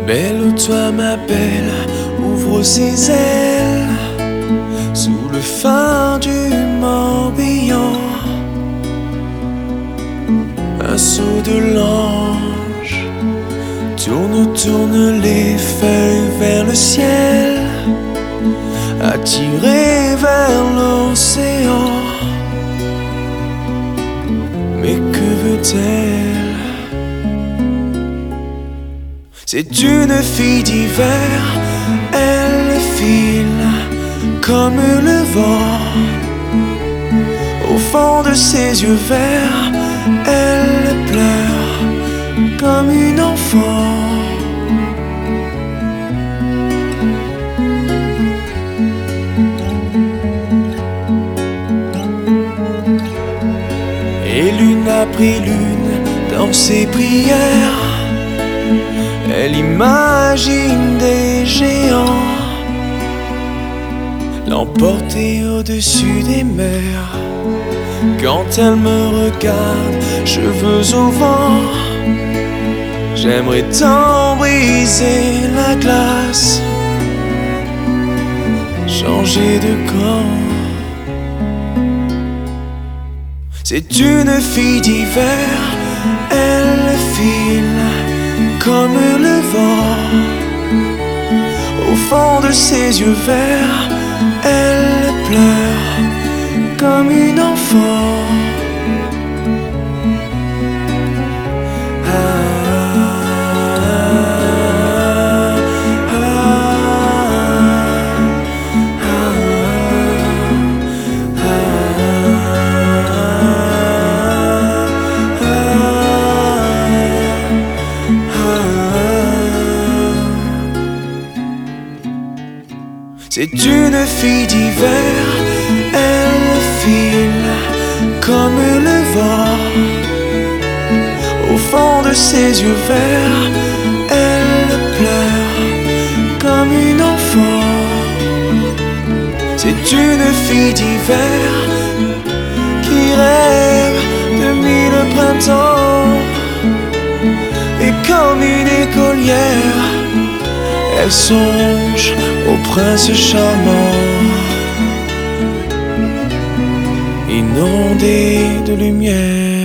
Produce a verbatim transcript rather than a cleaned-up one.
Belle ou toi ma belle, ouvre ses ailes sous le phare du Morbihan. Un saut de l'ange tourne, tourne les feuilles vers le ciel, attiré vers l'océan. Mais que veut-elle? C'est une fille d'hiver, elle file comme le vent. Au fond de ses yeux verts, elle pleure comme une enfant. Et lune après lune, dans ses prières, elle imagine des géants l'emporter au-dessus des mers. Quand elle me regarde, cheveux au vent, j'aimerais tant briser la glace, changer de camp. C'est une fille d'hiver, elle file comme le vent. Au fond de ses yeux verts, elle pleure comme une enfant. C'est une fille d'hiver, elle file comme le vent. Au fond de ses yeux verts, elle pleure comme une enfant. C'est une fille d'hiver qui rêve de mille printemps. Et comme une écolière, elle songe au prince charmant, inondé de lumière.